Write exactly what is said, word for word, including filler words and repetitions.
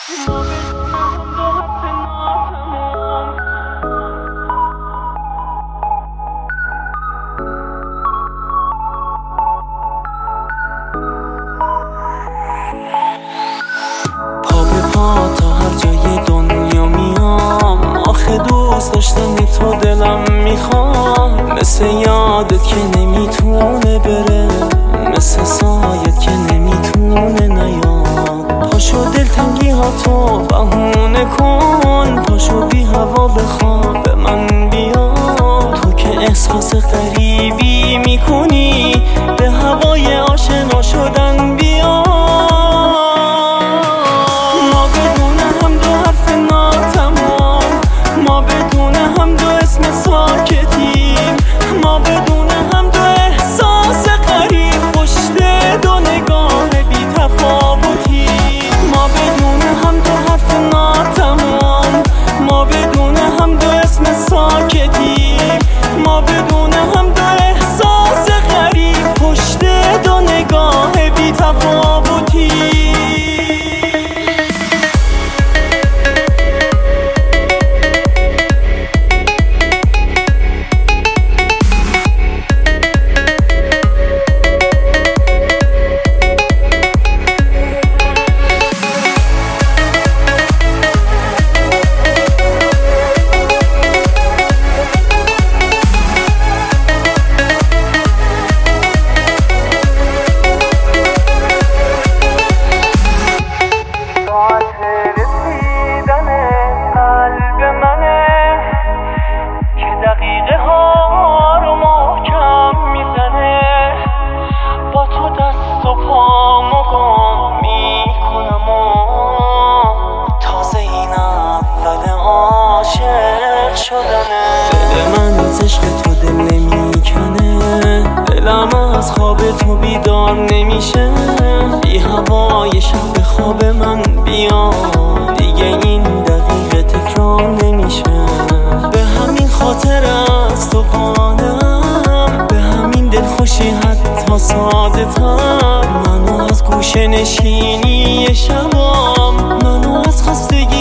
پا به پا تا هر جای دنیا میام، آخه دوست داشتن تو دلم میخوام. مثل یادت که نمیتونه بره، مثل سایت که نمیتونه نیاد. پاشو دلتنگی ها تو بهونه کن، پاشو بی هوا بخواب به من بیا. تو که احساس غریبی میکنی، به هوای آشنا شدن بیا. ما بدون هم دو حرف ناتمام، ما بدون هم دو اسم ساکتیم، ما بدون هم دو احساس غریب پشت دو نگاه بی تفاوتی. ما بدون هم دو حرف ناتمام، ما بدون هم دو اسم ساکتیم، ما بدون هم دو احساس غریب پشت دو نگاه بی تفاوتی. دل من از عشق تو دل نمیکنه، دلم از خواب تو بیدار نمیشه. بی هوای شب خواب من بیا، دیگه این دقیقه تکرار نمیشه. به همین خاطر از تو قانم، به همین دل خوشی حتی ساده تر. منو از گوشه نشینی شبام، منو از خستگی